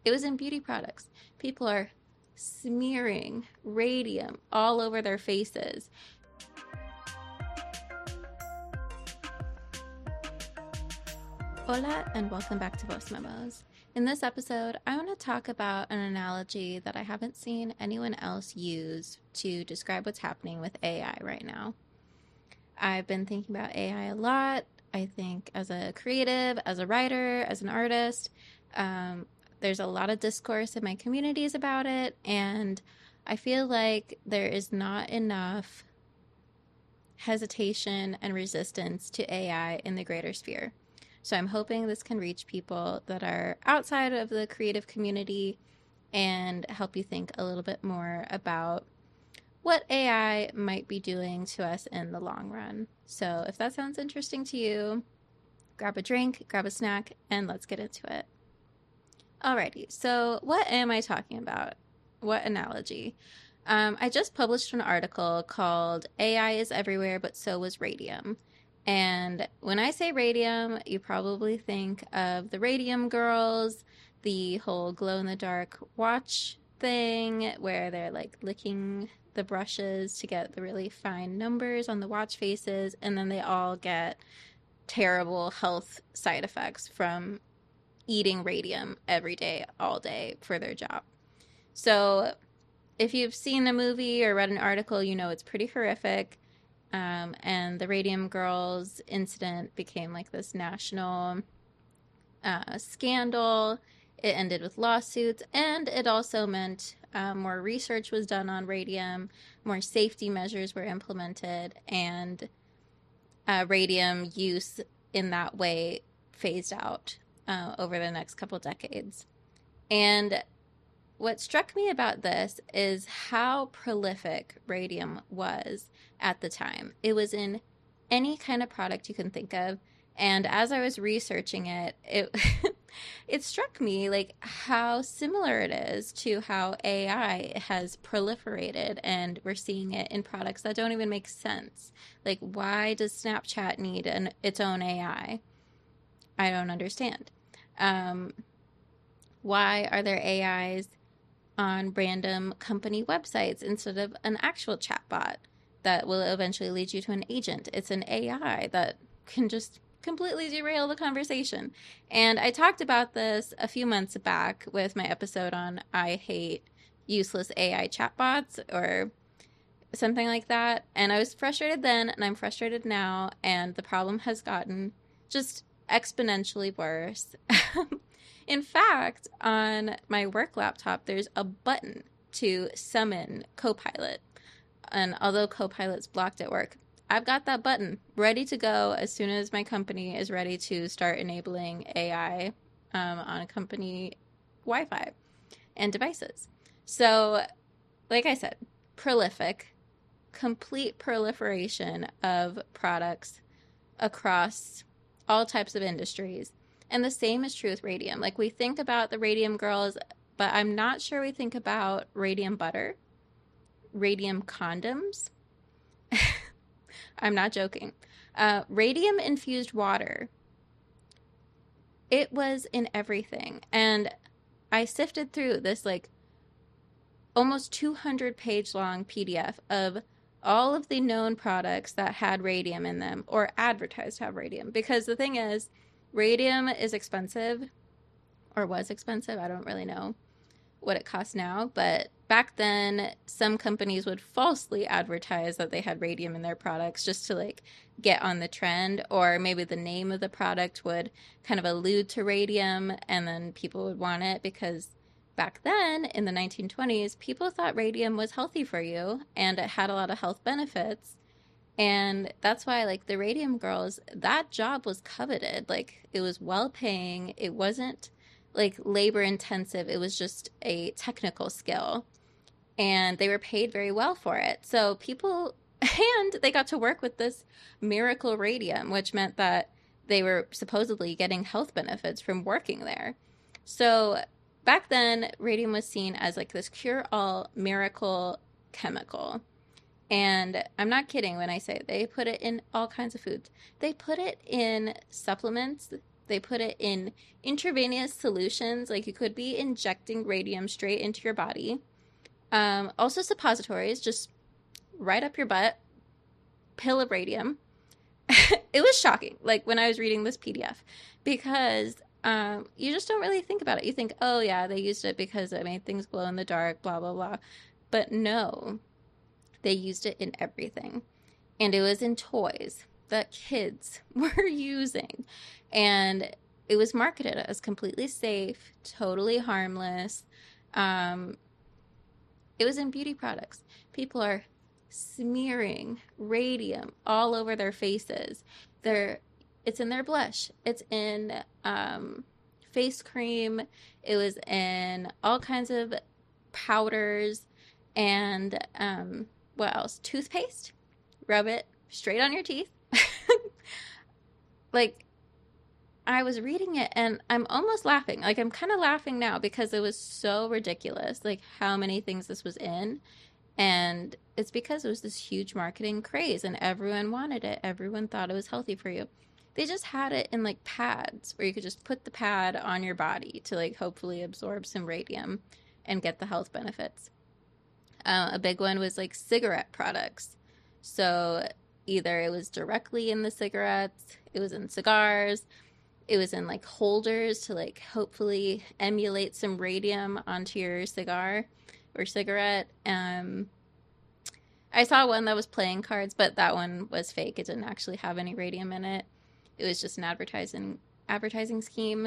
It was in beauty products. People are smearing radium all over their faces. Hola, and welcome back to Voice Memos. In this episode, I want to talk about an analogy that I haven't seen anyone else use to describe what's happening with AI right now. I've been thinking about AI a lot. I think as a creative, as a writer, as an artist, there's a lot of discourse in my communities about it, and I feel like there is not enough hesitation and resistance to AI in the greater sphere. So I'm hoping this can reach people that are outside of the creative community and help you think a little bit more about what AI might be doing to us in the long run. So if that sounds interesting to you, grab a drink, grab a snack, and let's get into it. Alrighty, so what am I talking about? What analogy? I just published an article called AI is Everywhere, but So Was Radium. And when I say radium, you probably think of the Radium Girls, the whole glow-in-the-dark watch thing where they're like licking the brushes to get the really fine numbers on the watch faces, and then they all get terrible health side effects from eating radium every day, all day for their job. So if you've seen the movie or read an article, you know it's pretty horrific. And the Radium Girls incident became like this national scandal. It ended with lawsuits, and it also meant more research was done on radium, more safety measures were implemented, and radium use in that way phased out over the next couple decades. And what struck me about this is how prolific radium was at the time. It was in any kind of product you can think of. And as I was researching it, it struck me like how similar it is to how AI has proliferated, and we're seeing it in products that don't even make sense. Like, why does Snapchat need its own AI? I don't understand. Why are there AIs on random company websites instead of an actual chatbot that will eventually lead you to an agent? It's an AI that can just completely derail the conversation. And I talked about this a few months back with my episode on I hate useless AI chatbots or something like that. And I was frustrated then, and I'm frustrated now, and the problem has gotten just exponentially worse. In fact, on my work laptop, there's a button to summon Copilot. And although Copilot's blocked at work, I've got that button ready to go as soon as my company is ready to start enabling AI on company Wi-Fi and devices. So, like I said, prolific, complete proliferation of products across all types of industries. And the same is true with radium. Like, we think about the Radium Girls, but I'm not sure we think about radium butter, radium condoms. I'm not joking. Radium infused water. It was in everything. And I sifted through this like almost 200-page long PDF of all of the known products that had radium in them or advertised to have radium. Because the thing is, radium is expensive, or was expensive. I don't really know what it costs now, but back then some companies would falsely advertise that they had radium in their products just to like get on the trend, or maybe the name of the product would kind of allude to radium, and then people would want it because back then in the 1920s people thought radium was healthy for you and it had a lot of health benefits. And that's why, like, the Radium Girls, that job was coveted. Like, it was well paying. It wasn't like labor intensive. It was just a technical skill. And they were paid very well for it. So people, and they got to work with this miracle radium, which meant that they were supposedly getting health benefits from working there. So back then, radium was seen as like this cure-all miracle chemical. And I'm not kidding when I say they put it in all kinds of foods. They put it in supplements They put it in intravenous solutions, like you could be injecting radium straight into your body. Also suppositories, just right up your butt, pill of radium. It was shocking, like when I was reading this PDF, because you just don't really think about it. You think, oh yeah, they used it because it made things glow in the dark, blah blah blah. But no, they used it in everything, and it was in toys that kids were using, and it was marketed as completely safe, totally harmless. Um, it was in beauty products. People are smearing radium all over their faces. They're it's in their blush. It's in face cream. It was in all kinds of powders and what else? Toothpaste. Rub it straight on your teeth. Like I was reading it and I'm almost laughing. Like I'm kind of laughing now because it was so ridiculous, like how many things this was in. And it's because it was this huge marketing craze and everyone wanted it. Everyone thought it was healthy for you. They just had it in like pads where you could just put the pad on your body to like hopefully absorb some radium and get the health benefits. A big one was like cigarette products. So either it was directly in the cigarettes, it was in cigars, it was in like holders to like hopefully emulate some radium onto your cigar or cigarette. I saw one that was playing cards, but that one was fake. It didn't actually have any radium in it. It was just an advertising scheme.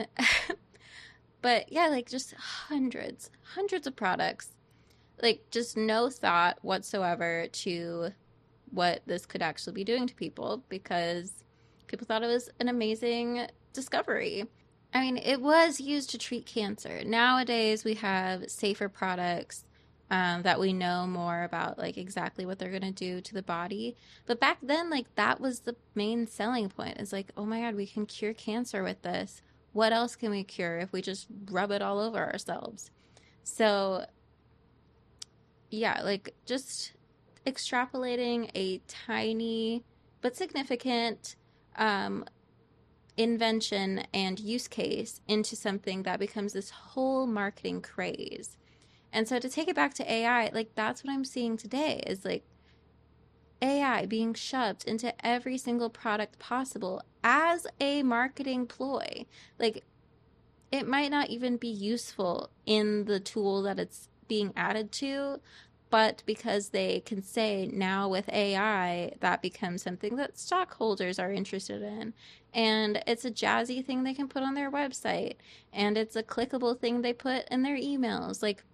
But yeah, like just hundreds of products. Like just no thought whatsoever to what this could actually be doing to people because people thought it was an amazing discovery. I mean, it was used to treat cancer. Nowadays, we have safer products that we know more about, like exactly what they're going to do to the body. But back then, like that was the main selling point. It's like, oh my God, we can cure cancer with this. What else can we cure if we just rub it all over ourselves? So, yeah, like just extrapolating a tiny but significant um, invention and use case into something that becomes this whole marketing craze. And so to take it back to AI, like that's what I'm seeing today is like AI being shoved into every single product possible as a marketing ploy. Like it might not even be useful in the tool that it's being added to, but because they can say now with AI, that becomes something that stockholders are interested in. And it's a jazzy thing they can put on their website. And it's a clickable thing they put in their emails. Like,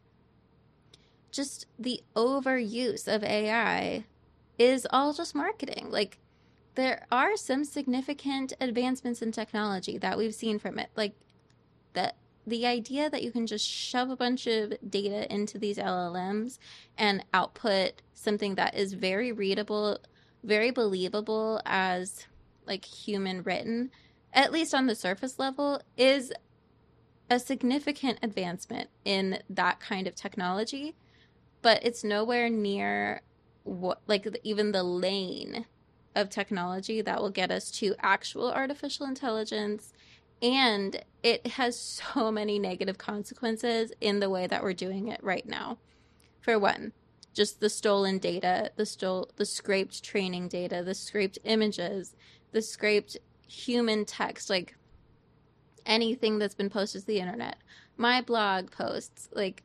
just the overuse of AI is all just marketing. Like, there are some significant advancements in technology that we've seen from it. Like, the idea that you can just shove a bunch of data into these LLMs and output something that is very readable, very believable as like human written, at least on the surface level, is a significant advancement in that kind of technology, but it's nowhere near what like even the lane of technology that will get us to actual artificial intelligence, and it has so many negative consequences in the way that we're doing it right now. For one, just the stolen data, the scraped training data, the scraped images, the scraped human text, like anything that's been posted to the internet, my blog posts, like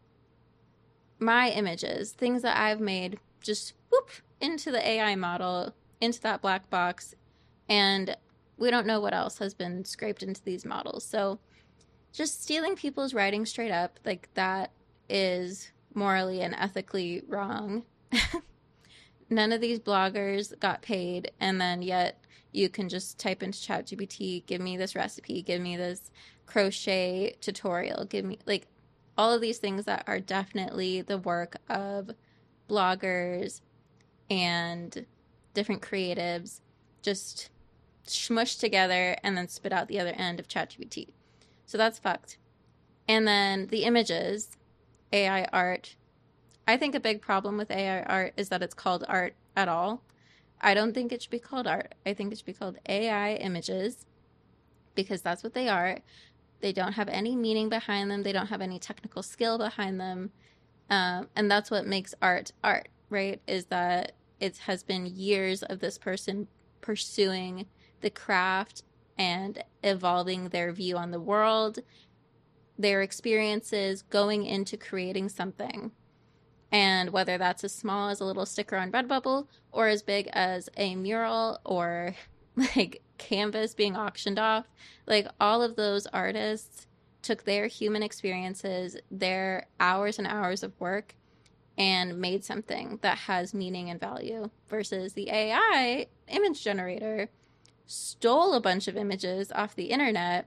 my images, things that I've made, just whoop into the AI model, into that black box, and we don't know what else has been scraped into these models. So just stealing people's writing straight up, like that is morally and ethically wrong. None of these bloggers got paid, and then yet you can just type into ChatGPT, give me this recipe, give me this crochet tutorial, give me like all of these things that are definitely the work of bloggers and different creatives just smushed together and then spit out the other end of ChatGPT. So that's fucked. And then the images, AI art. I think a big problem with AI art is that it's called art at all. I don't think it should be called art. I think it should be called AI images because that's what they are. They don't have any meaning behind them. They don't have any technical skill behind them. And that's what makes art art, right? Is that it has been years of this person pursuing the craft and evolving their view on the world, their experiences, going into creating something. And whether that's as small as a little sticker on Redbubble or as big as a mural or like canvas being auctioned off, like all of those artists took their human experiences, their hours and hours of work, and made something that has meaning and value, versus the AI image generator stole a bunch of images off the internet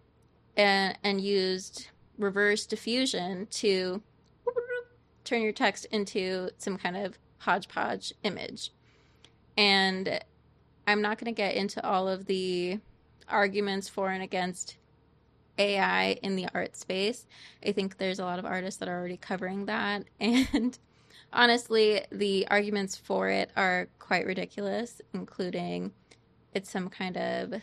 and used reverse diffusion to turn your text into some kind of hodgepodge image. And I'm not going to get into all of the arguments for and against AI in the art space. I think there's a lot of artists that are already covering that. And honestly, the arguments for it are quite ridiculous, including it's some kind of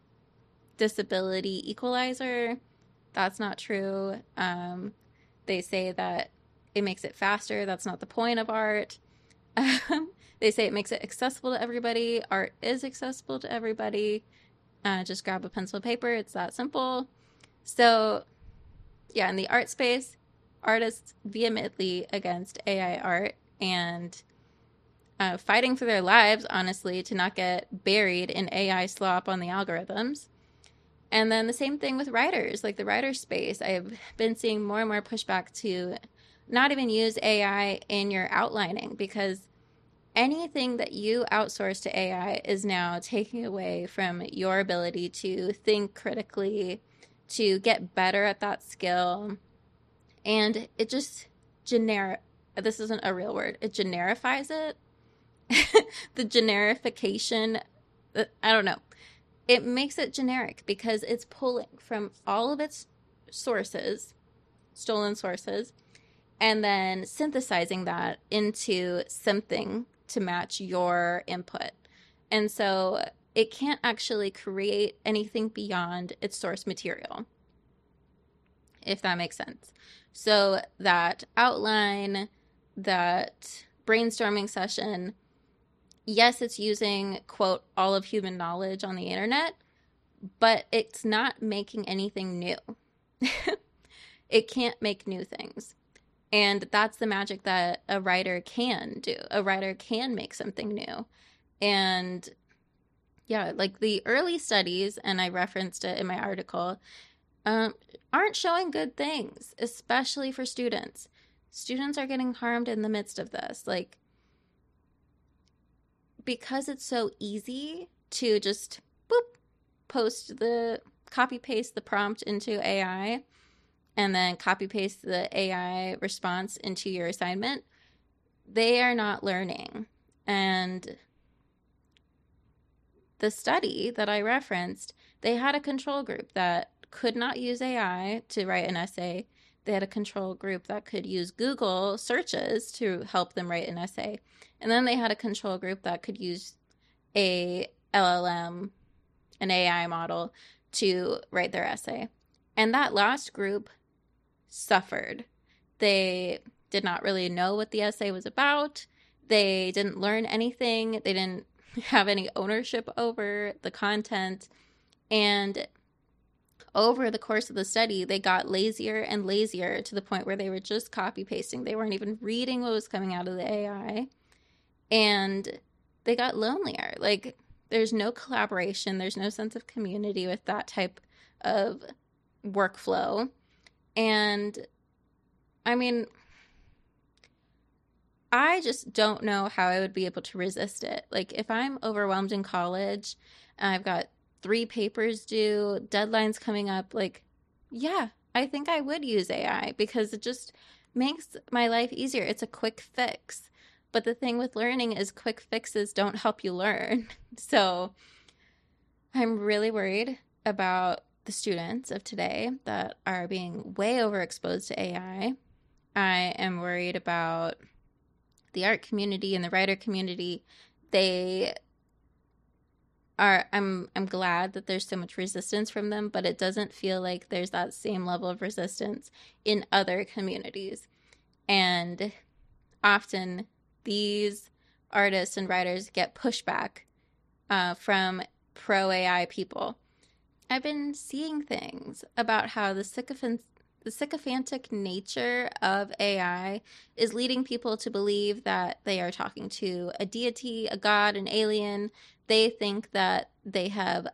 disability equalizer. That's not true. They say that it makes it faster. That's not the point of art. They say it makes it accessible to everybody. Art is accessible to everybody. Just grab a pencil and paper. It's that simple. So, yeah, in the art space, artists vehemently against AI art and fighting for their lives, honestly, to not get buried in AI slop on the algorithms. And then the same thing with writers, like the writer space. I've been seeing more and more pushback to not even use AI in your outlining, because anything that you outsource to AI is now taking away from your ability to think critically, to get better at that skill. And it just this isn't a real word, it generifies it. The generification, I don't know. It makes it generic because it's pulling from all of its sources, stolen sources, and then synthesizing that into something to match your input. And so it can't actually create anything beyond its source material, if that makes sense. So that outline, that brainstorming session, yes, it's using, quote, all of human knowledge on the internet, but it's not making anything new. It can't make new things. And that's the magic that a writer can do. A writer can make something new. And yeah, like the early studies, and I referenced it in my article, aren't showing good things, especially for students. Students are getting harmed in the midst of this. Like, because it's so easy to just copy paste the prompt into AI and then copy paste the AI response into your assignment, they are not learning. And the study that I referenced, they had a control group that could not use AI to write an essay. They had a control group that could use Google searches to help them write an essay. And then they had a control group that could use a LLM, an AI model, to write their essay. And that last group suffered. They did not really know what the essay was about. They didn't learn anything. They didn't have any ownership over the content. And over the course of the study, they got lazier and lazier to the point where they were just copy pasting. They weren't even reading what was coming out of the AI. And they got lonelier. Like, there's no collaboration. There's no sense of community with that type of workflow. And I mean, I just don't know how I would be able to resist it. Like, if I'm overwhelmed in college and I've got 3 papers due, deadlines coming up, like, yeah, I think I would use AI because it just makes my life easier. It's a quick fix. But the thing with learning is quick fixes don't help you learn. So I'm really worried about the students of today that are being way overexposed to AI. I am worried about the art community and the writer community. They are I'm glad that there's so much resistance from them, but it doesn't feel like there's that same level of resistance in other communities. And often these artists and writers get pushback from pro AI people. I've been seeing things about how the sycophantic nature of AI is leading people to believe that they are talking to a deity, a god, an alien. They think that they have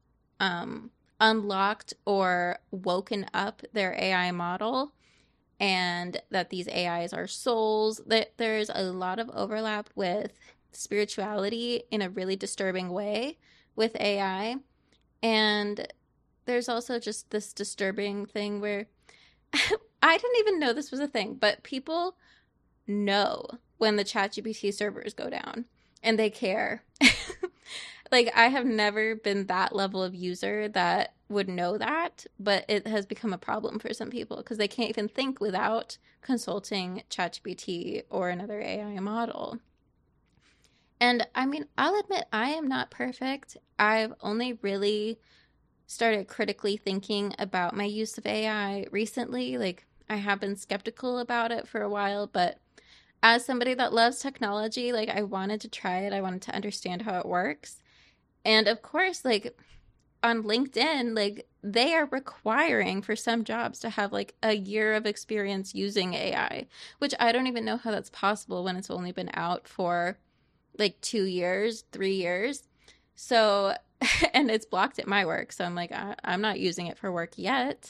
unlocked or woken up their AI model, and that these AIs are souls. That there's a lot of overlap with spirituality in a really disturbing way with AI. And there's also just this disturbing thing where I didn't even know this was a thing, but people know when the ChatGPT servers go down and they care. Like, I have never been that level of user that would know that, but it has become a problem for some people because they can't even think without consulting ChatGPT or another AI model. And I mean, I'll admit I am not perfect. I've only really started critically thinking about my use of AI recently. Like, I have been skeptical about it for a while, but as somebody that loves technology, like, I wanted to try it. I wanted to understand how it works. And of course, like, on LinkedIn, like, they are requiring for some jobs to have like a year of experience using AI, which I don't even know how that's possible when it's only been out for like 2 years, 3 years. So, and it's blocked at my work. So I'm like, I'm not using it for work yet.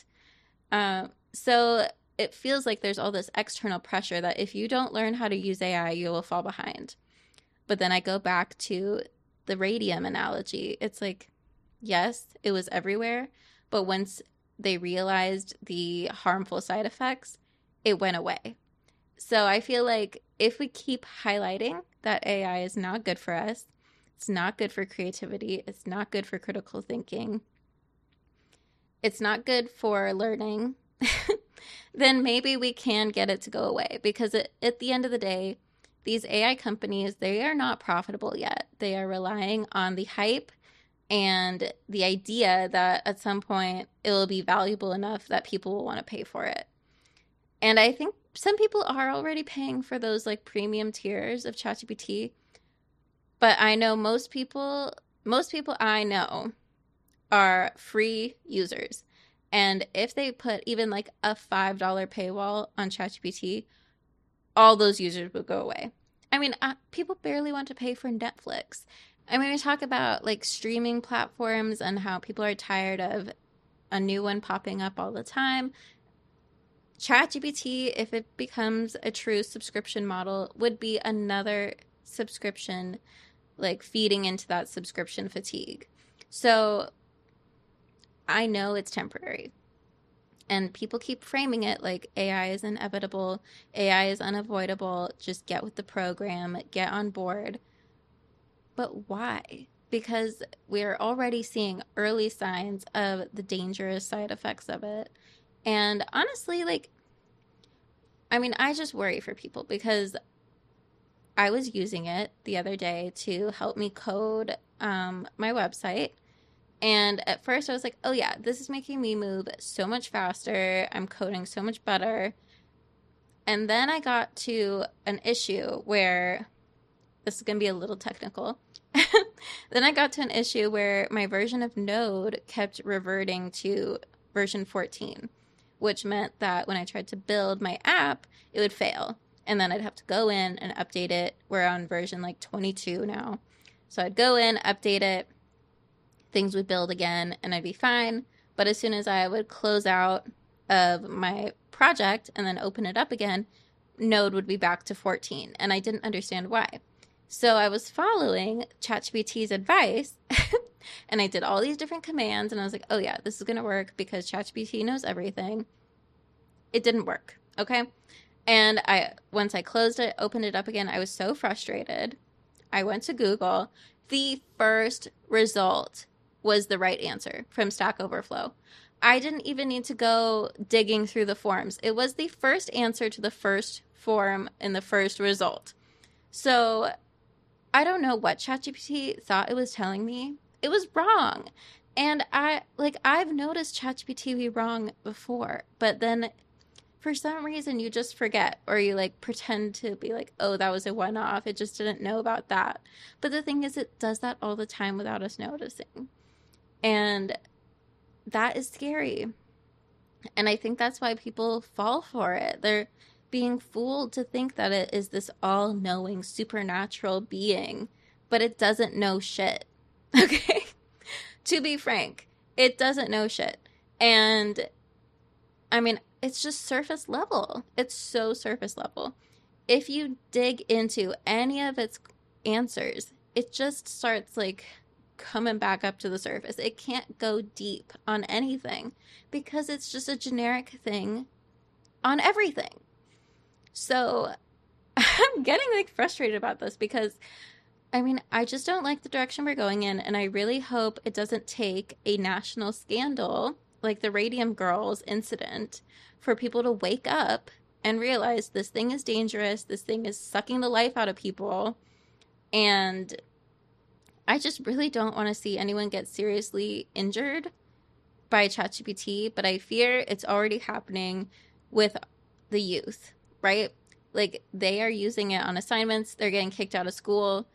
So it feels like there's all this external pressure that if you don't learn how to use AI, you will fall behind. But then I go back to the radium analogy. It's like, yes, it was everywhere. But once they realized the harmful side effects, it went away. So I feel like if we keep highlighting that AI is not good for us, it's not good for creativity, it's not good for critical thinking, it's not good for learning, then maybe we can get it to go away. Because at the end of the day, these AI companies, they are not profitable yet. They are relying on the hype and the idea that at some point it will be valuable enough that people will want to pay for it. And I think some people are already paying for those like premium tiers of ChatGPT, but I know most people I know are free users. And if they put even like a $5 paywall on ChatGPT, all those users would go away. I mean, people barely want to pay for Netflix. I mean, we talk about like streaming platforms and how people are tired of a new one popping up all the time. ChatGPT, if it becomes a true subscription model, would be another subscription, like feeding into that subscription fatigue. So I know it's temporary. And people keep framing it like AI is inevitable, AI is unavoidable, just get with the program, get on board. But why? Because we're already seeing early signs of the dangerous side effects of it. And honestly, like, I mean, I just worry for people because I was using it the other day to help me code my website. And at first I was like, oh yeah, this is making me move so much faster. I'm coding so much better. And then I got to an issue where this is going to be a little technical. Then I got to an issue where my version of Node kept reverting to version 14, which meant that when I tried to build my app, it would fail. And then I'd have to go in and update it. We're on version like 22 now. So I'd go in, update it, things would build again, and I'd be fine. But as soon as I would close out of my project and then open it up again, Node would be back to 14. And I didn't understand why. So I was following ChatGPT's advice and I did all these different commands and I was like, oh yeah, this is going to work because ChatGPT knows everything. It didn't work. Okay. And once I closed it, opened it up again, I was so frustrated. I went to Google. The first result was the right answer from Stack Overflow. I didn't even need to go digging through the forms. It was the first answer to the first form in the first result. So I don't know what ChatGPT thought it was telling me. It was wrong. And I've noticed ChatGPT be wrong before, but then for some reason you just forget, or you like pretend to be like, oh, that was a one off. It just didn't know about that. But the thing is, it does that all the time without us noticing. And that is scary. And I think that's why people fall for it. They're being fooled to think that it is this all knowing supernatural being, but it doesn't know shit. Okay? To be frank, it doesn't know shit. And I mean, it's just surface level. It's so surface level. If you dig into any of its answers, it just starts like coming back up to the surface. It can't go deep on anything because it's just a generic thing on everything. So I'm getting like frustrated about this because I mean, I just don't like the direction we're going in, and I really hope it doesn't take a national scandal like the Radium Girls incident for people to wake up and realize this thing is dangerous, this thing is sucking the life out of people, and I just really don't want to see anyone get seriously injured by ChatGPT, but I fear it's already happening with the youth, right? Like they are using it on assignments, they're getting kicked out of school,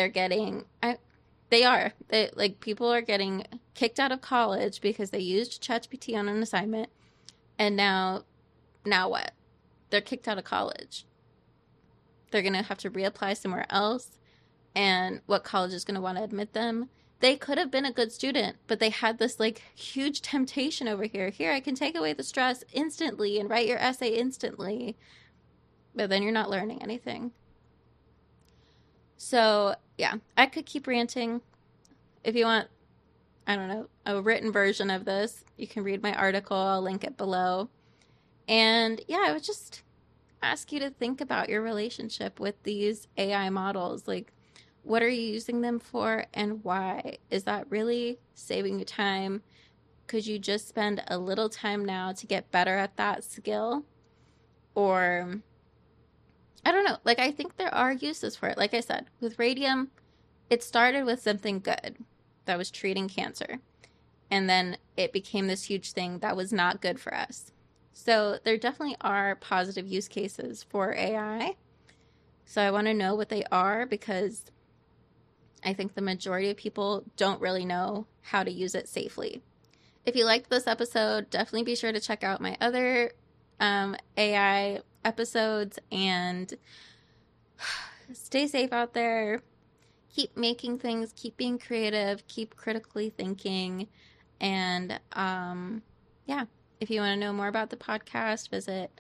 people are getting kicked out of college because they used ChatGPT on an assignment, and now what? They're kicked out of college. They're going to have to reapply somewhere else, and what college is going to want to admit them? They could have been a good student, but they had this like huge temptation over here. Here, I can take away the stress instantly and write your essay instantly, but then you're not learning anything. So, yeah, I could keep ranting. If you want, I don't know, a written version of this, you can read my article. I'll link it below. And yeah, I would just ask you to think about your relationship with these AI models. Like, what are you using them for and why? Is that really saving you time? Could you just spend a little time now to get better at that skill? Or I don't know. Like, I think there are uses for it. Like I said, with radium, it started with something good that was treating cancer. And then it became this huge thing that was not good for us. So there definitely are positive use cases for AI. So I want to know what they are because I think the majority of people don't really know how to use it safely. If you liked this episode, definitely be sure to check out my other AI episodes, and stay safe out there. Keep making things, keep being creative, keep critically thinking, and yeah, if you want to know more about the podcast, visit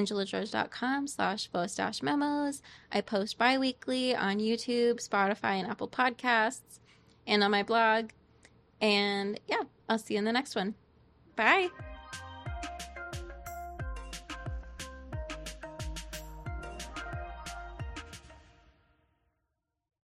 angelageorge.com/voice-memos. I post bi-weekly on YouTube, Spotify, and Apple Podcasts, and on my blog. And yeah, I'll see you in the next one. Bye.